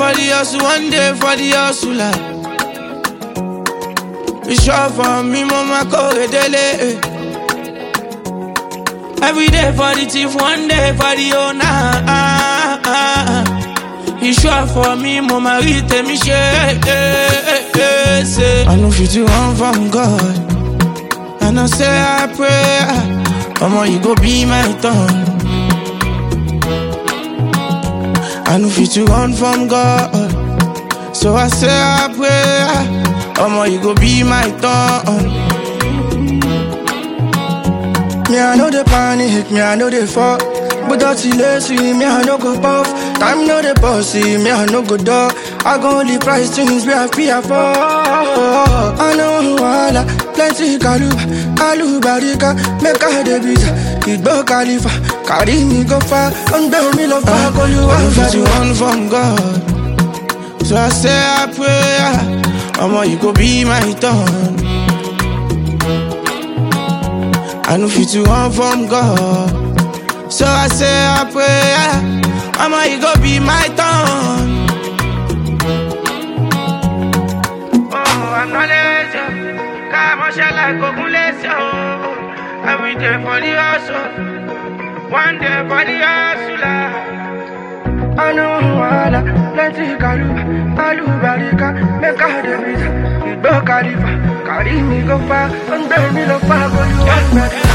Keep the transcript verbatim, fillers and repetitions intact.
for the hustle, one day for the hustler. It's short for me, mama, go dele. Every day for the thief, one day for the owner. It's short for me, mama, read me share. I know if you run from God, and I say I pray, mama, you go be my tongue. I know if you run from God, so I say I pray, mama, you go be my tongue. Me, I know the panic, me, I know the fall. But that's lazy, me, I no go puff. Time know the bossy, me, I no go dog. I go only price things we have pay for. I know wala, plenty kaluba, kalubarika, make a debit. It go Khalifa, carry me go far, and bear me love, I call you one for you one from God. So I say I pray, mama, you go be my tongue. I know fit to run from God. So I say I pray, mama, you go be my tongue. Oh, I'm not lazy. Come on, shall I go lazy? Every day for the hustle, one day for the hustler. I know wala, plenty kaluba, kalubarika, make a debit. It go Khalifa, carry me go far, and bear me love, I go you one better.